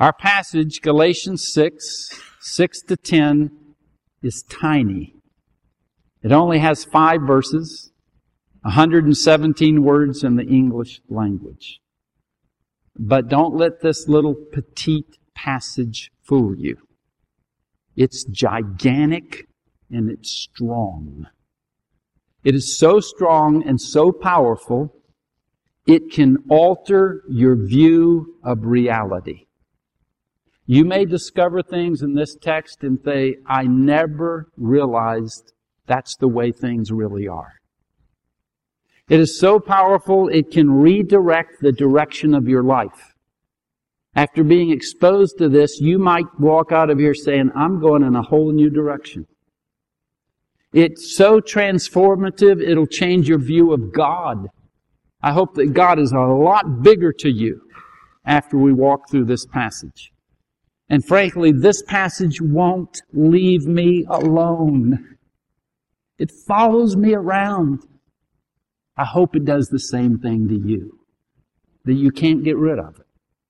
Our passage, Galatians 6:6-10, is tiny. It only has 5 verses, 117 words in the English language. But don't let this little petite passage fool you. It's gigantic and it's strong. It is so strong and so powerful, it can alter your view of reality. You may discover things in this text and say, I never realized that's the way things really are. It is so powerful, it can redirect the direction of your life. After being exposed to this, you might walk out of here saying, I'm going in a whole new direction. It's so transformative, it'll change your view of God. I hope that God is a lot bigger to you after we walk through this passage. And frankly, this passage won't leave me alone. It follows me around. I hope it does the same thing to you, that you can't get rid of it.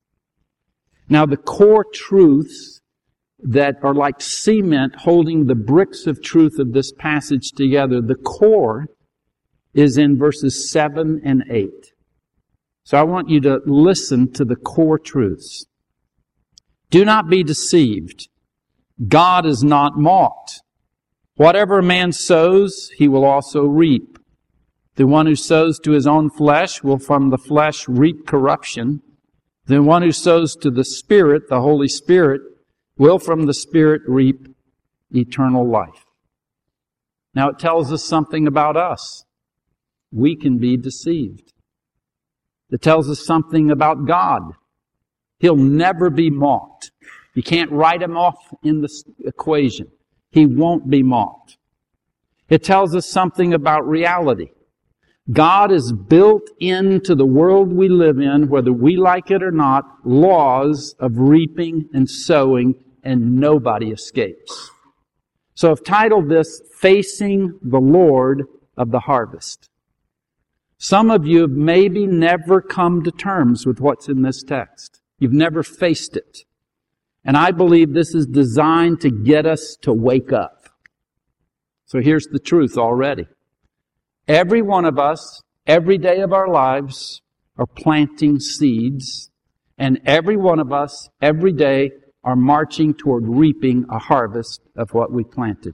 Now, the core truths that are like cement holding the bricks of truth of this passage together, the core is in verses 7 and 8. So I want you to listen to the core truths. Do not be deceived. God is not mocked. Whatever a man sows, he will also reap. The one who sows to his own flesh will from the flesh reap corruption. The one who sows to the Spirit, the Holy Spirit, will from the Spirit reap eternal life. Now it tells us something about us. We can be deceived. It tells us something about God. He'll never be mocked. You can't write him off in the equation. He won't be mocked. It tells us something about reality. God has built into the world we live in, whether we like it or not, laws of reaping and sowing, and nobody escapes. So I've titled this, Facing the Lord of the Harvest. Some of you have maybe never come to terms with what's in this text. You've never faced it. And I believe this is designed to get us to wake up. So here's the truth already. Every one of us, every day of our lives, are planting seeds. And every one of us, every day, are marching toward reaping a harvest of what we planted.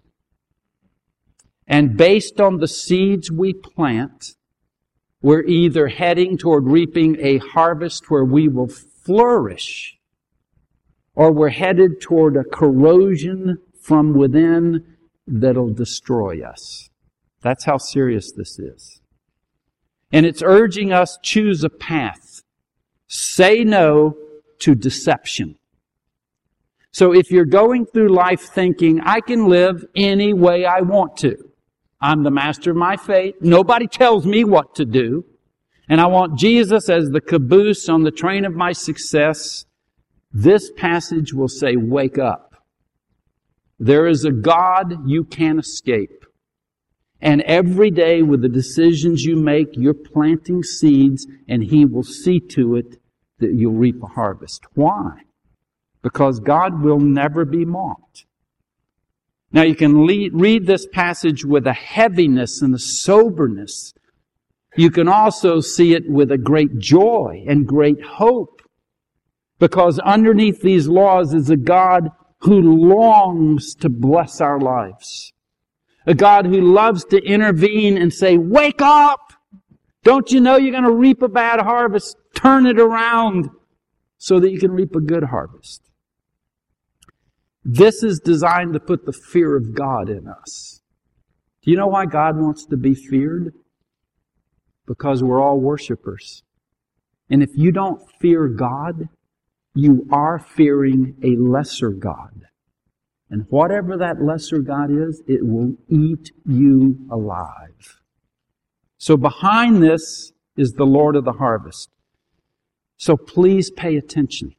And based on the seeds we plant, we're either heading toward reaping a harvest where we will flourish, or we're headed toward a corrosion from within that'll destroy us. That's how serious this is. And it's urging us, choose a path. Say no to deception. So if you're going through life thinking, I can live any way I want to. I'm the master of my fate. Nobody tells me what to do. And I want Jesus as the caboose on the train of my success. This passage will say, wake up. There is a God you can't escape. And every day with the decisions you make, you're planting seeds, and He will see to it that you'll reap a harvest. Why? Because God will never be mocked. Now you can read this passage with a heaviness and a soberness. You can also see it with a great joy and great hope. Because underneath these laws is a God who longs to bless our lives. A God who loves to intervene and say, wake up! Don't you know you're going to reap a bad harvest? Turn it around so that you can reap a good harvest. This is designed to put the fear of God in us. Do you know why God wants to be feared? Because we're all worshipers. And if you don't fear God, you are fearing a lesser God. And whatever that lesser God is, it will eat you alive. So behind this is the Lord of the harvest. So please pay attention.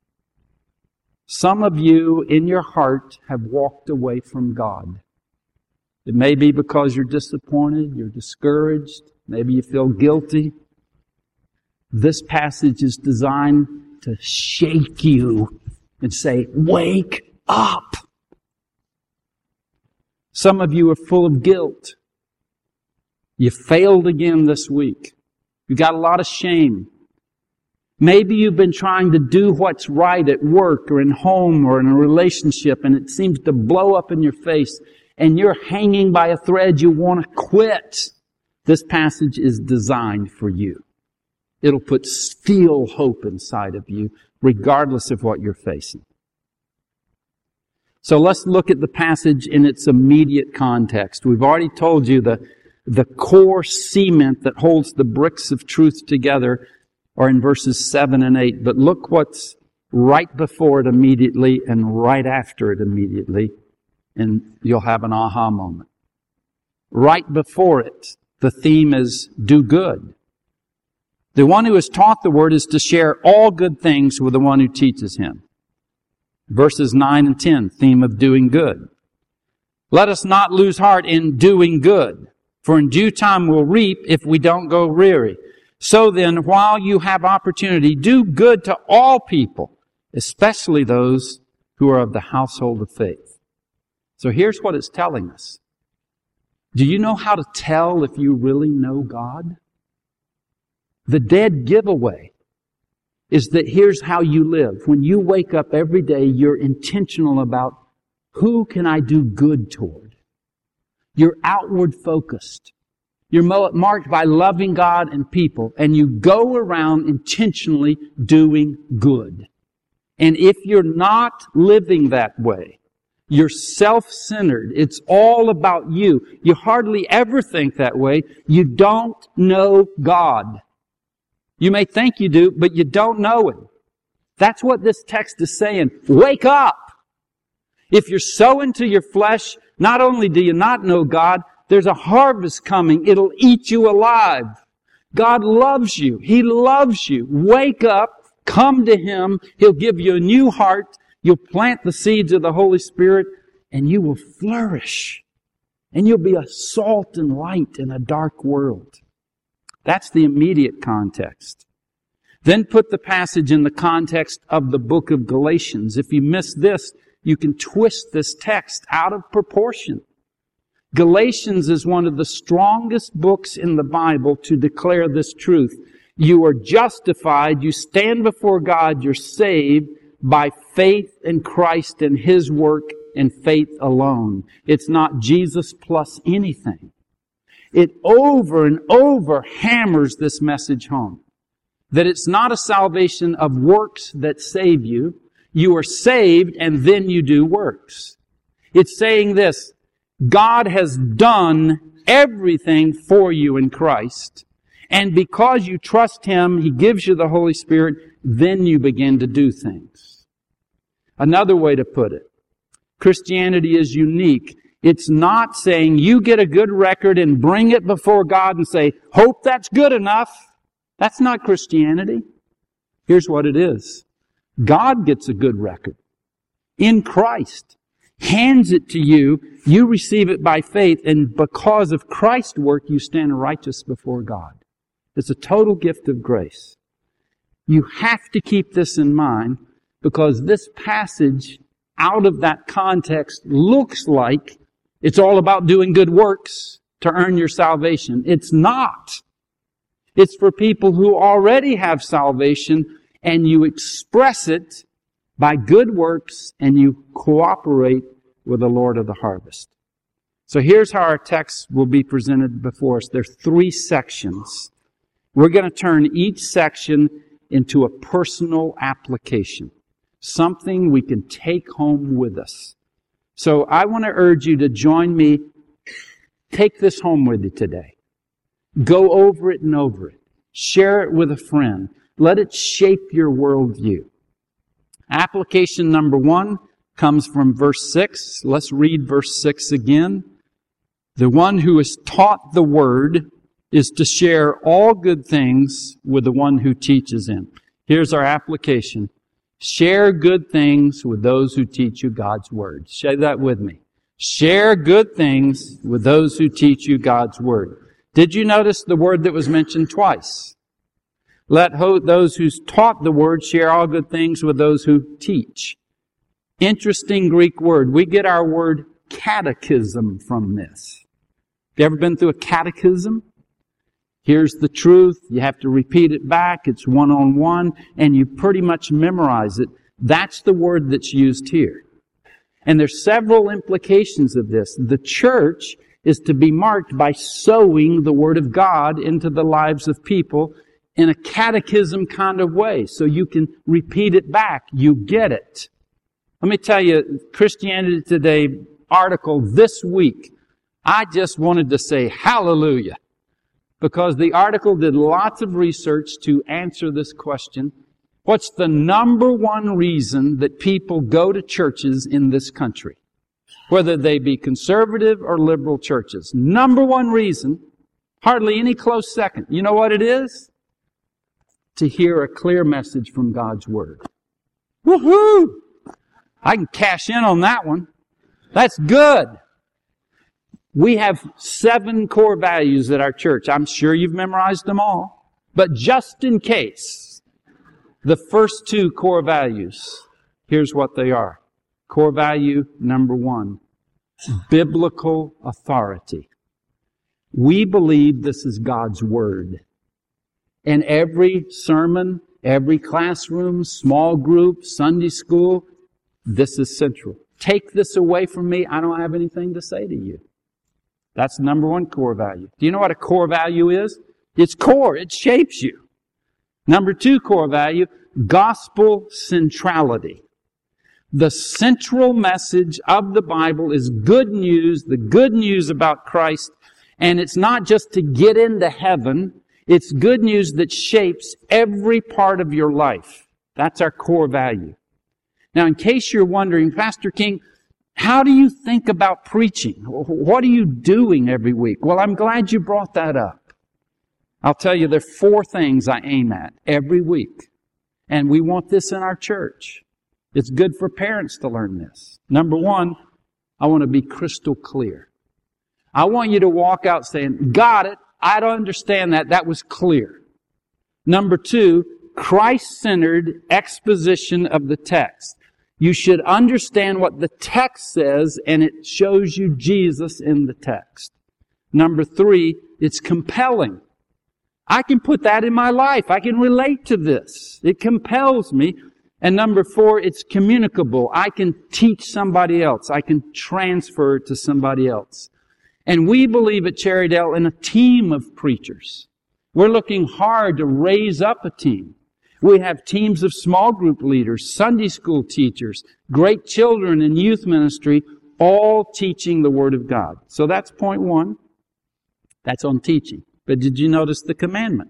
Some of you in your heart have walked away from God. It may be because you're disappointed, you're discouraged, maybe you feel guilty. This passage is designed to shake you and say, wake up. Some of you are full of guilt. You failed again this week. You got a lot of shame. Maybe you've been trying to do what's right at work or in home or in a relationship, and it seems to blow up in your face, and you're hanging by a thread. You want to quit. This passage is designed for you. It'll put steel hope inside of you, regardless of what you're facing. So let's look at the passage in its immediate context. We've already told you the core cement that holds the bricks of truth together are in verses 7 and 8. But look what's right before it immediately and right after it immediately, and you'll have an aha moment. Right before it, the theme is do good. The one who is taught the word is to share all good things with the one who teaches him. Verses 9 and 10, theme of doing good. Let us not lose heart in doing good, for in due time we'll reap if we don't go weary. So then, while you have opportunity, do good to all people, especially those who are of the household of faith. So here's what it's telling us. Do you know how to tell if you really know God? The dead giveaway is that here's how you live. When you wake up every day, you're intentional about who can I do good toward. You're outward focused. You're marked by loving God and people, and you go around intentionally doing good. And if you're not living that way, you're self-centered. It's all about you. You hardly ever think that way. You don't know God. You may think you do, but you don't know Him. That's what this text is saying. Wake up! If you're so into your flesh, not only do you not know God, there's a harvest coming. It'll eat you alive. God loves you. He loves you. Wake up. Come to Him. He'll give you a new heart. You'll plant the seeds of the Holy Spirit, and you will flourish. And you'll be a salt and light in a dark world. That's the immediate context. Then put the passage in the context of the book of Galatians. If you miss this, you can twist this text out of proportion. Galatians is one of the strongest books in the Bible to declare this truth. You are justified, you stand before God, you're saved by faith in Christ and His work and faith alone. It's not Jesus plus anything. It over and over hammers this message home. That it's not a salvation of works that save you. You are saved and then you do works. It's saying this, God has done everything for you in Christ. And because you trust Him, He gives you the Holy Spirit, then you begin to do things. Another way to put it, Christianity is unique. It's not saying you get a good record and bring it before God and say, hope that's good enough. That's not Christianity. Here's what it is. God gets a good record in Christ, hands it to you, you receive it by faith, and because of Christ's work, you stand righteous before God. It's a total gift of grace. You have to keep this in mind because this passage, out of that context, looks like it's all about doing good works to earn your salvation. It's not. It's for people who already have salvation, and you express it by good works, and you cooperate with the Lord of the harvest. So here's how our text will be presented before us. There's 3 sections. We're going to turn each section into a personal application, something we can take home with us. So I want to urge you to join me. Take this home with you today. Go over it and over it. Share it with a friend. Let it shape your worldview. Application number 1 comes from verse 6. Let's read verse 6 again. The one who is taught the word is to share all good things with the one who teaches him. Here's our application. Share good things with those who teach you God's word. Say that with me. Share good things with those who teach you God's word. Did you notice the word that was mentioned twice? Let those who's taught the word share all good things with those who teach. Interesting Greek word. We get our word catechism from this. Have you ever been through a catechism? Here's the truth. You have to repeat it back. It's one-on-one, and you pretty much memorize it. That's the word that's used here. And there's several implications of this. The church is to be marked by sowing the Word of God into the lives of people in a catechism kind of way, so you can repeat it back. You get it. Let me tell you, Christianity Today article this week, I just wanted to say hallelujah, because the article did lots of research to answer this question. What's the number one reason that people go to churches in this country? Whether they be conservative or liberal churches. Number one reason, hardly any close second. You know what it is? To hear a clear message from God's Word. Woohoo! I can cash in on that one. That's good. We have 7 core values at our church. I'm sure you've memorized them all. But just in case, the first 2 core values, here's what they are. Core value number 1, biblical authority. We believe this is God's Word. And every sermon, every classroom, small group, Sunday school, this is central. Take this away from me, I don't have anything to say to you. That's number 1 core value. Do you know what a core value is? It's core. It shapes you. Number 2 core value, gospel centrality. The central message of the Bible is good news, the good news about Christ. And it's not just to get into heaven. It's good news that shapes every part of your life. That's our core value. Now, in case you're wondering, Pastor King, how do you think about preaching? What are you doing every week? Well, I'm glad you brought that up. I'll tell you, there are 4 things I aim at every week. And we want this in our church. It's good for parents to learn this. Number 1, I want to be crystal clear. I want you to walk out saying, got it, I don't understand that, that was clear. Number 2, Christ-centered exposition of the text. You should understand what the text says, and it shows you Jesus in the text. Number 3, it's compelling. I can put that in my life. I can relate to this. It compels me. And number 4, it's communicable. I can teach somebody else. I can transfer it to somebody else. And we believe at Cherrydale in a team of preachers. We're looking hard to raise up a team. We have teams of small group leaders, Sunday school teachers, great children and youth ministry, all teaching the Word of God. So that's point 1. That's on teaching. But did you notice the commandment?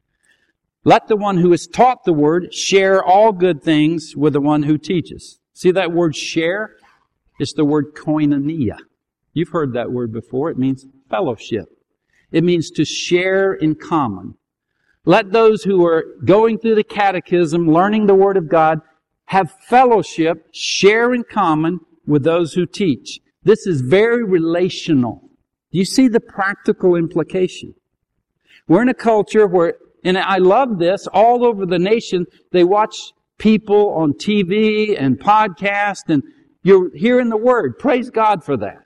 Let the one who is taught the Word share all good things with the one who teaches. See that word share? It's the word koinonia. You've heard that word before. It means fellowship. It means to share in common. Let those who are going through the catechism, learning the Word of God, have fellowship, share in common with those who teach. This is very relational. Do you see the practical implication? We're in a culture where, and I love this, all over the nation, they watch people on TV and podcast, and you're hearing the Word. Praise God for that.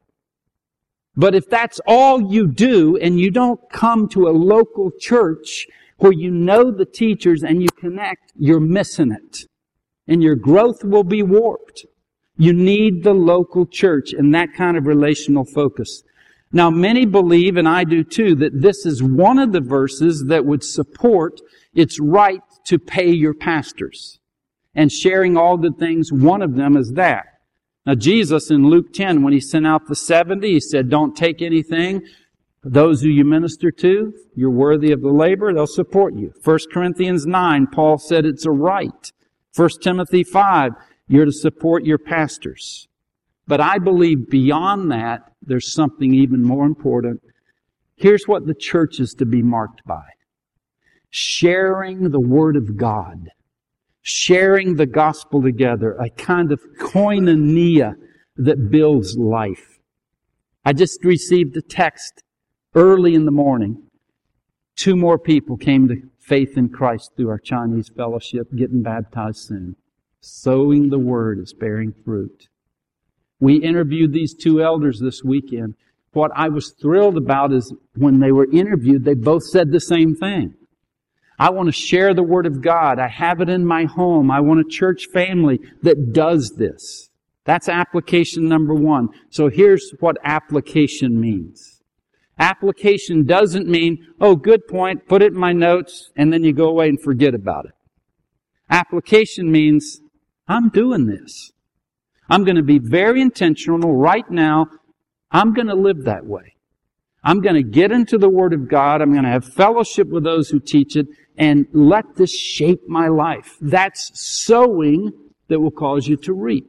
But if that's all you do, and you don't come to a local church where you know the teachers and you connect, you're missing it. And your growth will be warped. You need the local church and that kind of relational focus. Now, many believe, and I do too, that this is one of the verses that would support its right to pay your pastors. And sharing all good things, one of them is that. Now, Jesus in Luke 10, when He sent out the 70, He said, don't take anything. Those who you minister to, you're worthy of the labor, they'll support you. 1 Corinthians 9, Paul said it's a right. 1 Timothy 5, you're to support your pastors. But I believe beyond that, there's something even more important. Here's what the church is to be marked by. Sharing the Word of God. Sharing the gospel together. A kind of koinonia that builds life. I just received a text early in the morning. 2 more people came to faith in Christ through our Chinese fellowship, getting baptized soon. Sowing the Word is bearing fruit. We interviewed these two elders this weekend. What I was thrilled about is when they were interviewed, they both said the same thing. I want to share the Word of God. I have it in my home. I want a church family that does this. That's application number one. So here's what application means. Application doesn't mean, oh, good point, put it in my notes, and then you go away and forget about it. Application means, I'm doing this. I'm going to be very intentional right now. I'm going to live that way. I'm going to get into the Word of God. I'm going to have fellowship with those who teach it and let this shape my life. That's sowing that will cause you to reap.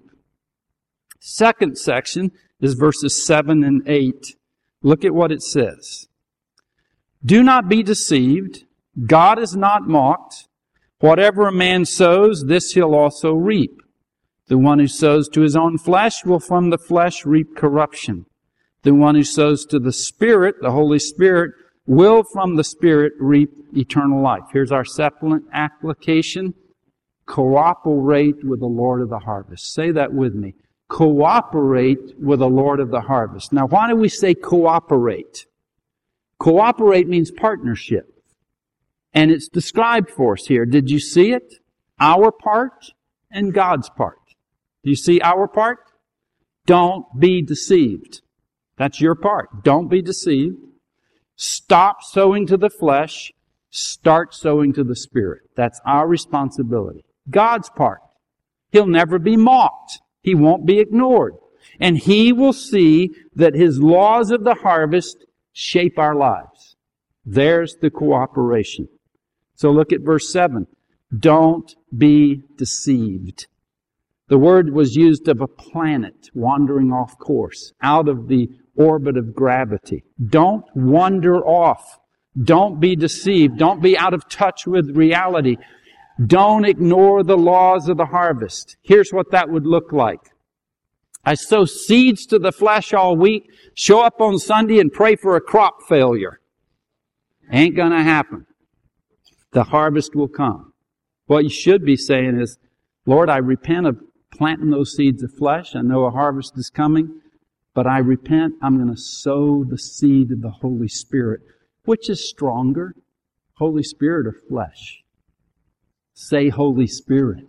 Second section is verses 7 and 8. Look at what it says. Do not be deceived. God is not mocked. Whatever a man sows, this he'll also reap. The one who sows to his own flesh will from the flesh reap corruption. The one who sows to the Spirit, the Holy Spirit, will from the Spirit reap eternal life. Here's our second application. Cooperate with the Lord of the harvest. Say that with me. Cooperate with the Lord of the harvest. Now, why do we say cooperate? Cooperate means partnership. And it's described for us here. Did you see it? Our part and God's part. Do you see our part? Don't be deceived. That's your part. Don't be deceived. Stop sowing to the flesh. Start sowing to the Spirit. That's our responsibility. God's part. He'll never be mocked. He won't be ignored. And He will see that His laws of the harvest shape our lives. There's the cooperation. So look at verse 7. Don't be deceived. The word was used of a planet wandering off course, out of the orbit of gravity. Don't wander off. Don't be deceived. Don't be out of touch with reality. Don't ignore the laws of the harvest. Here's what that would look like. I sow seeds to the flesh all week, show up on Sunday and pray for a crop failure. Ain't gonna happen. The harvest will come. What you should be saying is, Lord, I repent of planting those seeds of flesh. I know a harvest is coming, but I repent. I'm going to sow the seed of the Holy Spirit. Which is stronger, Holy Spirit or flesh? Say Holy Spirit.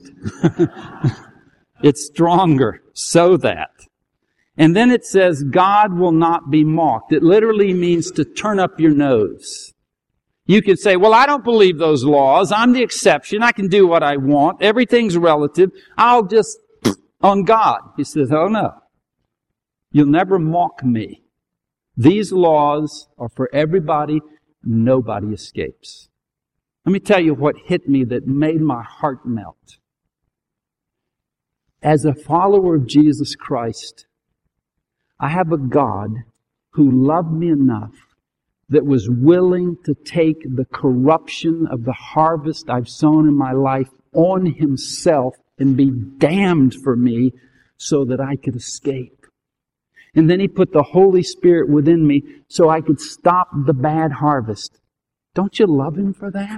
It's stronger. Sow that. And then it says, God will not be mocked. It literally means to turn up your nose. You can say, well, I don't believe those laws. I'm the exception. I can do what I want. Everything's relative. I'll just on God. He says, oh no. You'll never mock me. These laws are for everybody. Nobody escapes. Let me tell you what hit me that made my heart melt. As a follower of Jesus Christ, I have a God who loved me enough that was willing to take the corruption of the harvest I've sown in my life on Himself and be damned for me so that I could escape. And then He put the Holy Spirit within me so I could stop the bad harvest. Don't you love Him for that?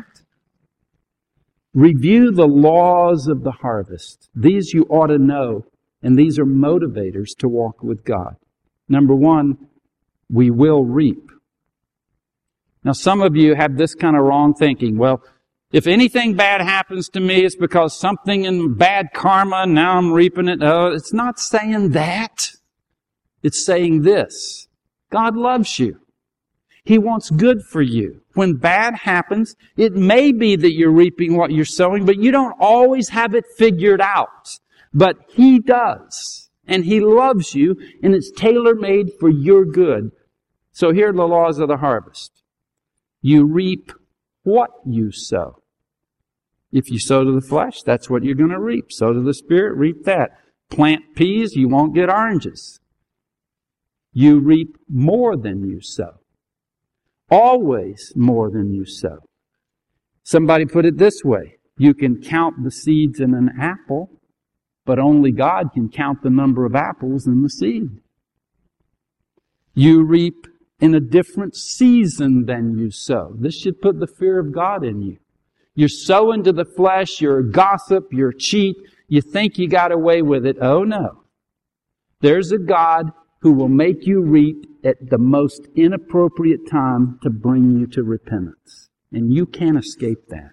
Review the laws of the harvest. These you ought to know, and these are motivators to walk with God. Number one, we will reap. Now, some of you have this kind of wrong thinking. Well, if anything bad happens to me, it's because something in bad karma, now I'm reaping it. Oh, it's not saying that. It's saying this. God loves you. He wants good for you. When bad happens, it may be that you're reaping what you're sowing, but you don't always have it figured out. But He does. And He loves you, and it's tailor-made for your good. So here are the laws of the harvest. You reap what you sow. If you sow to the flesh, that's what you're going to reap. Sow to the Spirit, reap that. Plant peas, you won't get oranges. You reap more than you sow. Always more than you sow. Somebody put it this way. You can count the seeds in an apple, but only God can count the number of apples in the seed. You reap in a different season than you sow. This should put the fear of God in you. You're sowing to the flesh, you're a gossip, you're a cheat, You think you got away with it. Oh no. There's a God who will make you reap at the most inappropriate time to bring you to repentance. And you can't escape that.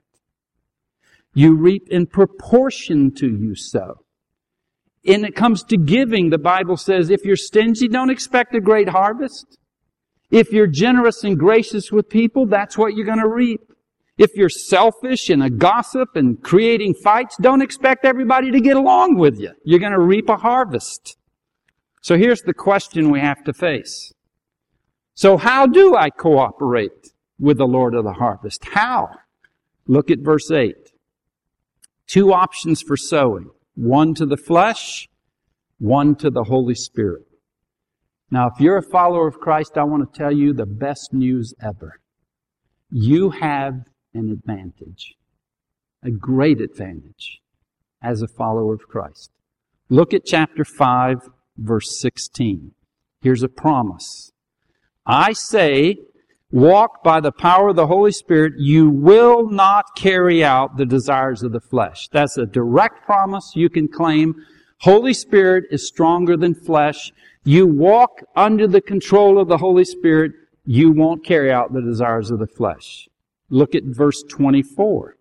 You reap in proportion to you sow. When it comes to giving, the Bible says, if you're stingy, don't expect a great harvest. If you're generous and gracious with people, that's what you're going to reap. If you're selfish and a gossip and creating fights, don't expect everybody to get along with you. You're going to reap a harvest. So here's the question we have to face. So how do I cooperate with the Lord of the harvest? How? Look at verse 8. 2 options for sowing. 1 to the flesh, 1 to the Holy Spirit. Now, if you're a follower of Christ, I want to tell you the best news ever. You have an advantage, a great advantage as a follower of Christ. Look at chapter 5, verse 16. Here's a promise. I say, walk by the power of the Holy Spirit, you will not carry out the desires of the flesh. That's a direct promise you can claim. Holy Spirit is stronger than flesh. You walk under the control of the Holy Spirit, you won't carry out the desires of the flesh. Look at verse 24.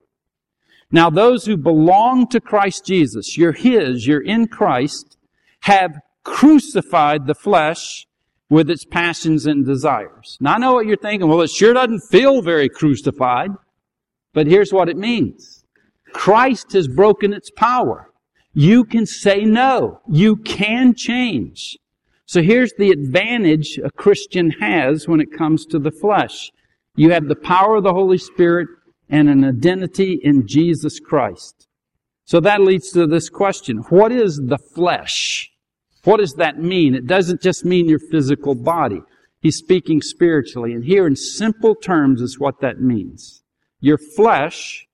Now those who belong to Christ Jesus, you're His, you're in Christ, have crucified the flesh with its passions and desires. Now I know what you're thinking, well, it sure doesn't feel very crucified. But here's what it means. Christ has broken its power. You can say no. You can change. So here's the advantage a Christian has when it comes to the flesh. You have the power of the Holy Spirit and an identity in Jesus Christ. So that leads to this question. What is the flesh? What does that mean? It doesn't just mean your physical body. He's speaking spiritually. And here in simple terms is what that means. Your flesh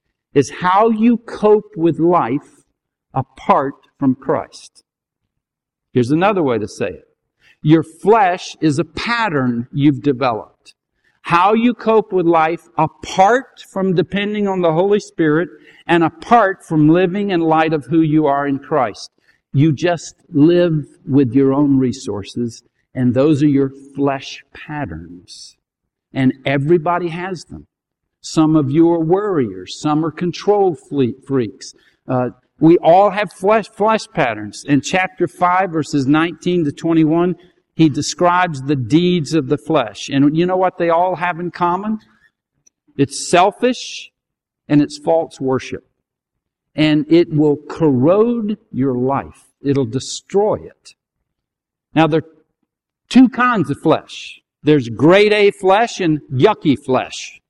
is how you cope with life apart from Christ. Here's another way to say it. Your flesh is a pattern you've developed. How you cope with life apart from depending on the Holy Spirit and apart from living in light of who you are in Christ. You just live with your own resources, and those are your flesh patterns. And everybody has them. Some of you are worriers. Some are control freaks. We all have flesh patterns. In chapter 5, verses 19 to 21, he describes the deeds of the flesh. And you know what they all have in common? It's selfish and it's false worship. And it will corrode your life. It'll destroy it. Now, there are 2 kinds of flesh. There's grade A flesh and yucky flesh.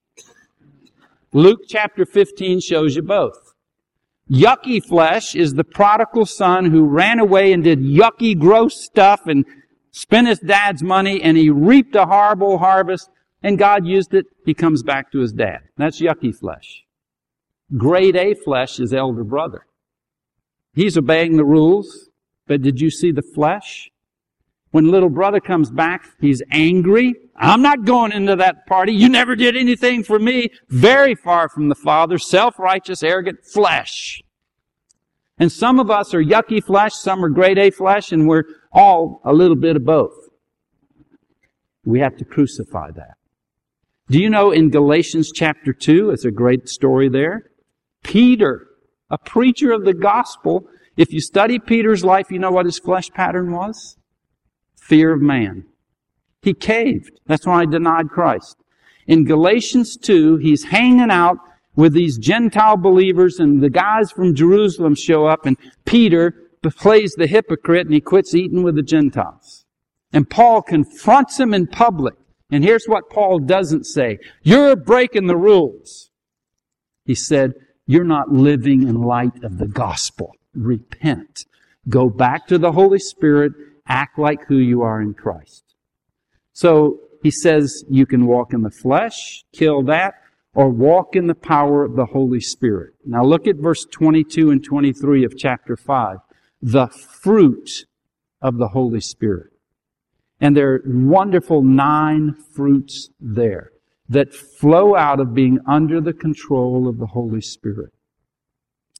Luke chapter 15 shows you both. Yucky flesh is the prodigal son who ran away and did yucky, gross stuff and spent his dad's money, and he reaped a horrible harvest, and God used it. He comes back to his dad. That's yucky flesh. Grade A flesh is elder brother. He's obeying the rules, but did you see the flesh? When little brother comes back, he's angry. I'm not going into that party. You never did anything for me. Very far from the Father, self-righteous, arrogant flesh. And some of us are yucky flesh, some are grade A flesh, and we're all a little bit of both. We have to crucify that. Do you know in Galatians chapter 2, it's a great story there, Peter, a preacher of the gospel, if you study Peter's life, you know what his flesh pattern was? Fear of man. He caved. That's why he denied Christ. In Galatians 2, he's hanging out with these Gentile believers, and the guys from Jerusalem show up, and Peter plays the hypocrite, and he quits eating with the Gentiles. And Paul confronts him in public. And here's what Paul doesn't say. You're breaking the rules. He said, you're not living in light of the gospel. Repent. Go back to the Holy Spirit. Act like who you are in Christ. So he says you can walk in the flesh, kill that, or walk in the power of the Holy Spirit. Now look at verse 22 and 23 of chapter 5. The fruit of the Holy Spirit. And there are wonderful 9 fruits there that flow out of being under the control of the Holy Spirit.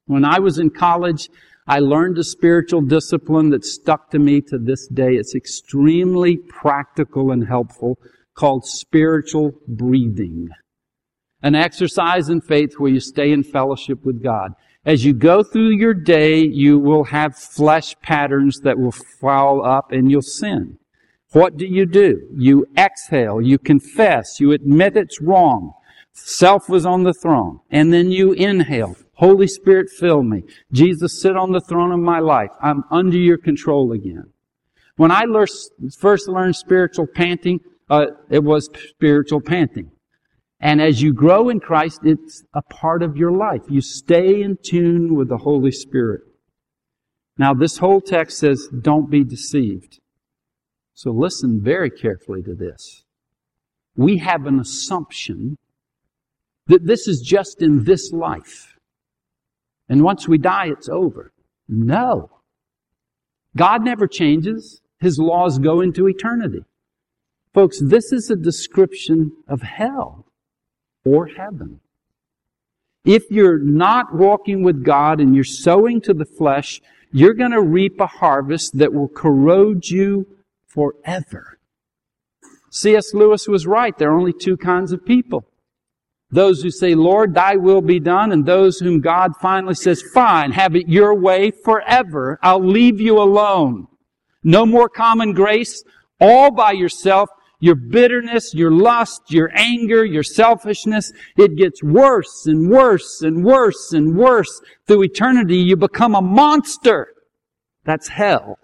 When I was in college, I learned a spiritual discipline that stuck to me to this day. It's extremely practical and helpful, called spiritual breathing. An exercise in faith where you stay in fellowship with God. As you go through your day, you will have flesh patterns that will foul up and you'll sin. What do? You exhale, you confess, you admit it's wrong. Self was on the throne. And then you inhale. Holy Spirit, fill me. Jesus, sit on the throne of my life. I'm under your control again. When I first learned spiritual panting, it was spiritual panting. And as you grow in Christ, it's a part of your life. You stay in tune with the Holy Spirit. Now, this whole text says, don't be deceived. So listen very carefully to this. We have an assumption that this is just in this life. And once we die, it's over. No. God never changes. His laws go into eternity. Folks, this is a description of hell or heaven. If you're not walking with God and you're sowing to the flesh, you're going to reap a harvest that will corrode you forever. C.S. Lewis was right. There are only two kinds of people. Those who say, Lord, thy will be done, and those whom God finally says, fine, have it your way forever. I'll leave you alone. No more common grace, all by yourself. Your bitterness, your lust, your anger, your selfishness, it gets worse and worse and worse and worse. Through eternity, you become a monster. That's hell.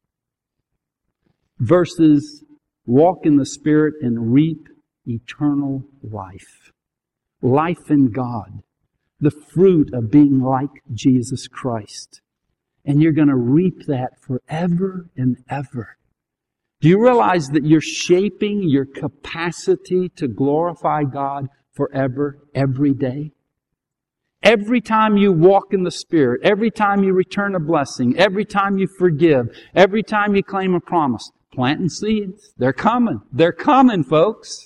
Versus walk in the Spirit and reap eternal life. Life in God. The fruit of being like Jesus Christ. And you're going to reap that forever and ever. Do you realize that you're shaping your capacity to glorify God forever, every day? Every time you walk in the Spirit, every time you return a blessing, every time you forgive, every time you claim a promise, planting seeds. They're coming. They're coming, folks.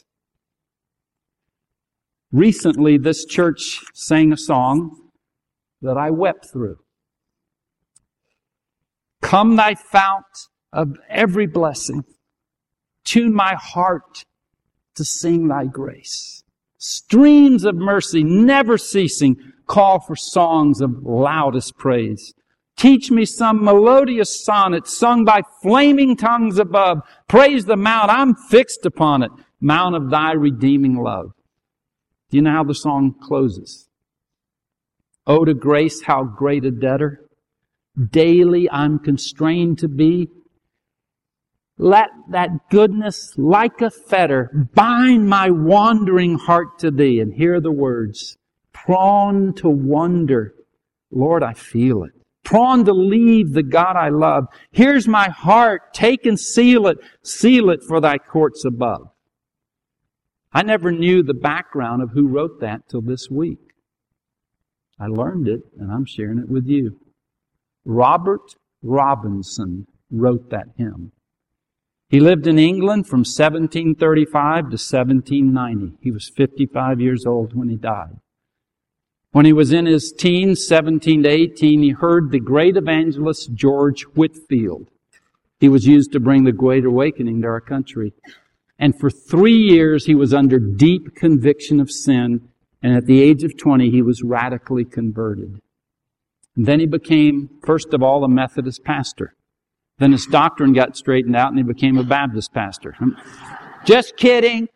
Recently, this church sang a song that I wept through. Come thy fount of every blessing. Tune my heart to sing thy grace. Streams of mercy never ceasing call for songs of loudest praise. Teach me some melodious sonnet sung by flaming tongues above. Praise the mount, I'm fixed upon it, mount of thy redeeming love. Do you know how the song closes? Oh, to grace, how great a debtor. Daily I'm constrained to be. Let that goodness, like a fetter, bind my wandering heart to Thee. And hear the words, prone to wander. Lord, I feel it. Prone to leave the God I love. Here's my heart, take and seal it for Thy courts above. I never knew the background of who wrote that till this week. I learned it, and I'm sharing it with you. Robert Robinson wrote that hymn. He lived in England from 1735 to 1790. He was 55 years old when he died. When he was in his teens, 17 to 18, he heard the great evangelist George Whitefield. He was used to bring the Great Awakening to our country. And for 3 years, he was under deep conviction of sin. And at the age of 20, he was radically converted. And then he became, first of all, a Methodist pastor. Then his doctrine got straightened out and he became a Baptist pastor. Just kidding.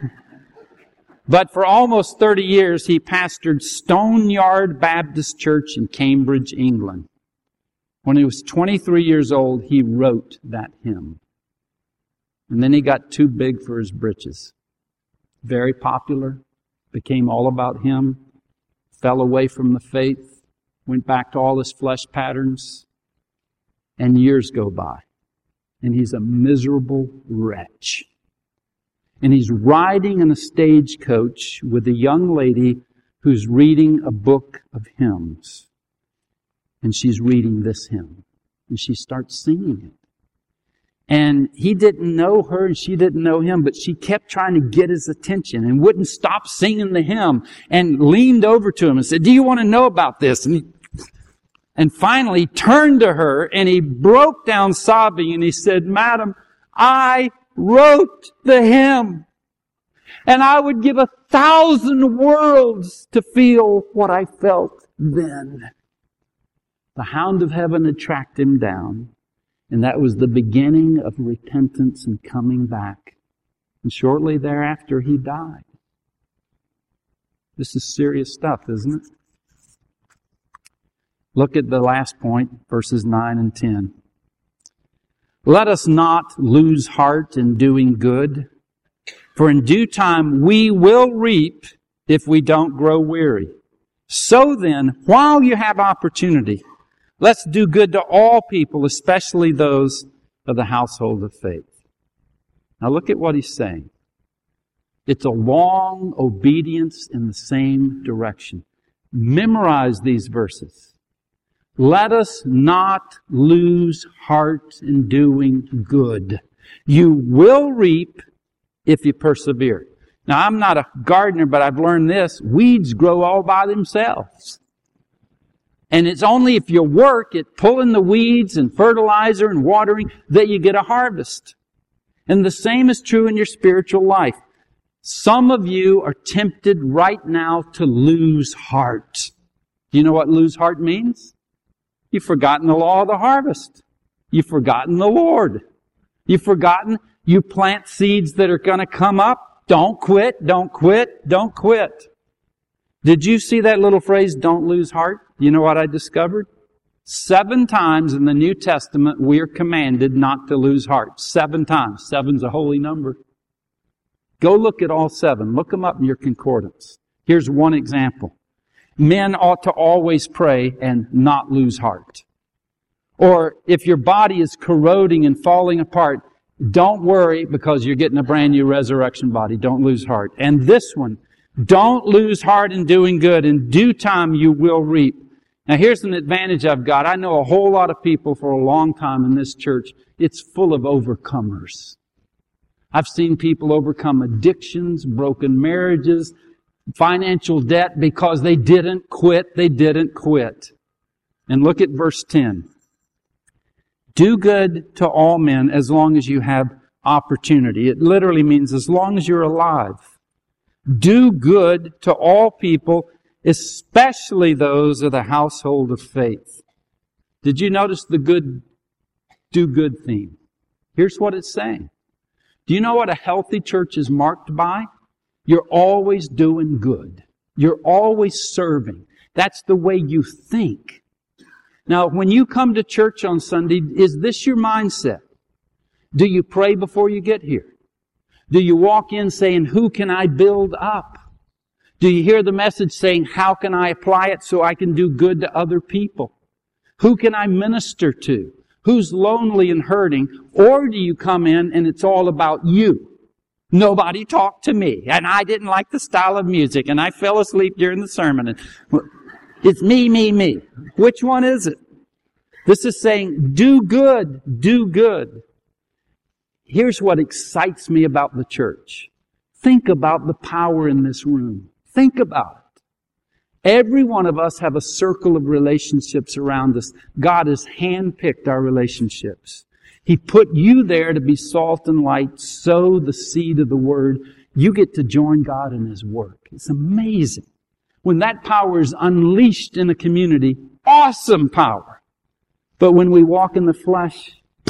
But for almost 30 years, he pastored Stoneyard Baptist Church in Cambridge, England. When he was 23 years old, he wrote that hymn. And then he got too big for his britches. Very popular. Became all about him. Fell away from the faith. Went back to all his flesh patterns. And years go by. And he's a miserable wretch. And he's riding in a stagecoach with a young lady who's reading a book of hymns. And she's reading this hymn. And she starts singing it. And he didn't know her and she didn't know him, but she kept trying to get his attention and wouldn't stop singing the hymn and leaned over to him and said, do you want to know about this? And And finally turned to her and he broke down sobbing and he said, "Madam, I wrote the hymn. And I would give 1,000 worlds to feel what I felt then." The hound of heaven had tracked him down. And that was the beginning of repentance and coming back. And shortly thereafter, he died. This is serious stuff, isn't it? Look at the last point, verses 9 and 10. "Let us not lose heart in doing good, for in due time we will reap if we don't grow weary. So then, while you have opportunity, let's do good to all people, especially those of the household of faith." Now look at what he's saying. It's a long obedience in the same direction. Memorize these verses. Let us not lose heart in doing good. You will reap if you persevere. Now, I'm not a gardener, but I've learned this. Weeds grow all by themselves. And it's only if you work at pulling the weeds and fertilizer and watering that you get a harvest. And the same is true in your spiritual life. Some of you are tempted right now to lose heart. Do you know what lose heart means? You've forgotten the law of the harvest. You've forgotten the Lord. You've forgotten you plant seeds that are going to come up. Don't quit, don't quit, don't quit. Did you see that little phrase, "don't lose heart"? You know what I discovered? 7 times in the New Testament we are commanded not to lose heart. 7 times. 7's a holy number. Go look at all 7. Look them up in your concordance. Here's one example. Men ought to always pray and not lose heart. Or if your body is corroding and falling apart, don't worry because you're getting a brand new resurrection body. Don't lose heart. And this one, don't lose heart in doing good. In due time you will reap. Now here's an advantage I've got. I know a whole lot of people for a long time in this church. It's full of overcomers. I've seen people overcome addictions, broken marriages, financial debt because they didn't quit. They didn't quit. And look at verse 10. "Do good to all men as long as you have opportunity." It literally means as long as you're alive. Do good to all people, especially those of the household of faith. Did you notice the do good theme? Here's what it's saying. Do you know what a healthy church is marked by? You're always doing good. You're always serving. That's the way you think. Now, when you come to church on Sunday, is this your mindset? Do you pray before you get here? Do you walk in saying, "Who can I build up?" Do you hear the message saying, "How can I apply it so I can do good to other people?" Who can I minister to? Who's lonely and hurting? Or do you come in and it's all about you? Nobody talked to me, and I didn't like the style of music, and I fell asleep during the sermon. And it's me, me, me. Which one is it? This is saying, do good, do good. Here's what excites me about the church. Think about the power in this room. Think about it. Every one of us have a circle of relationships around us. God has handpicked our relationships. He put you there to be salt and light, sow the seed of the Word. You get to join God in His work. It's amazing. When that power is unleashed in a community, awesome power. But when we walk in the flesh,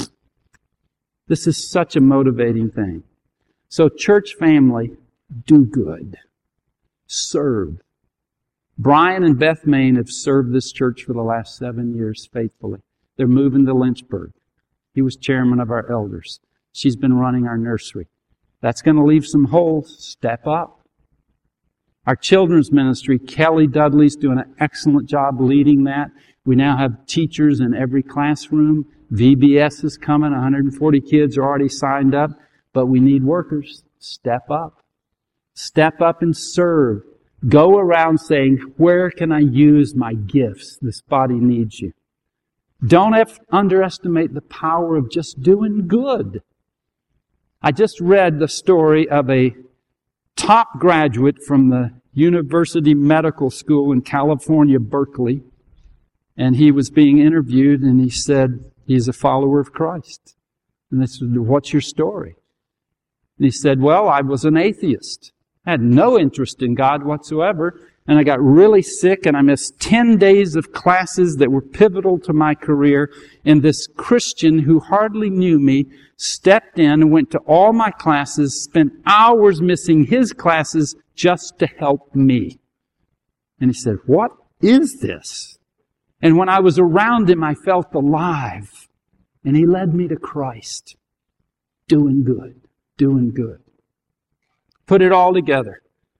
this is such a motivating thing. So church family, do good. Serve. Brian and Beth Main have served this church for the last 7 years faithfully. They're moving to Lynchburg. He was chairman of our elders. She's been running our nursery. That's going to leave some holes. Step up. Our children's ministry, Kelly Dudley's doing an excellent job leading that. We now have teachers in every classroom. VBS is coming. 140 kids are already signed up. But we need workers. Step up. Step up and serve. Go around saying, where can I use my gifts? This body needs you. Don't underestimate the power of just doing good. I just read the story of a top graduate from the University Medical School in California, Berkeley. And he was being interviewed, and he said, he's a follower of Christ. And they said, what's your story? And he said, well, I was an atheist. I had no interest in God whatsoever. And I got really sick, and I missed 10 days of classes that were pivotal to my career. And this Christian who hardly knew me stepped in and went to all my classes, spent hours missing his classes just to help me. And he said, what is this? And when I was around him, I felt alive. And he led me to Christ. Doing good. Doing good. Put it all together.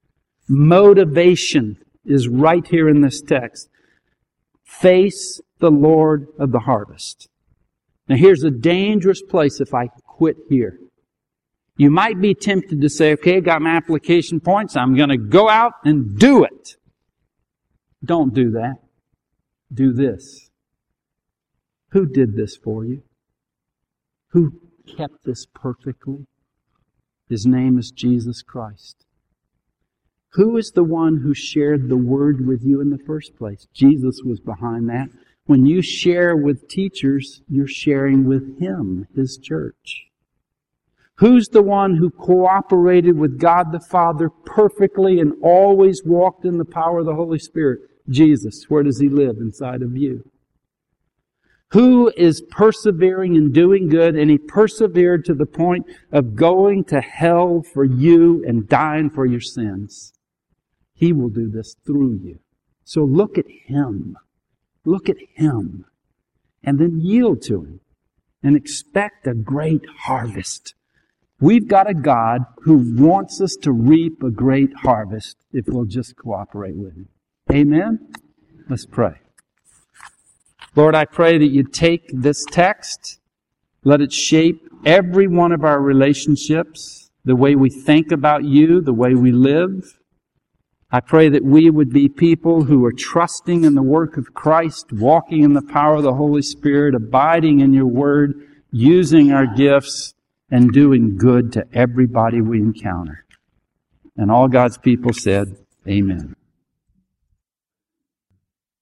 Motivation is right here in this text. Face the Lord of the harvest. Now here's a dangerous place if I quit here. You might be tempted to say, okay, I got my application points. I'm going to go out and do it. Don't do that. Do this. Who did this for you? Who kept this perfectly? His name is Jesus Christ. Who is the one who shared the Word with you in the first place? Jesus was behind that. When you share with teachers, you're sharing with Him, His church. Who's the one who cooperated with God the Father perfectly and always walked in the power of the Holy Spirit? Jesus. Where does He live? Inside of you. Who is persevering and doing good, and He persevered to the point of going to hell for you and dying for your sins? He will do this through you. So look at Him. Look at Him. And then yield to Him. And expect a great harvest. We've got a God who wants us to reap a great harvest if we'll just cooperate with Him. Amen? Let's pray. Lord, I pray that you take this text, let it shape every one of our relationships, the way we think about you, the way we live. I pray that we would be people who are trusting in the work of Christ, walking in the power of the Holy Spirit, abiding in your word, using our gifts, and doing good to everybody we encounter. And all God's people said, amen.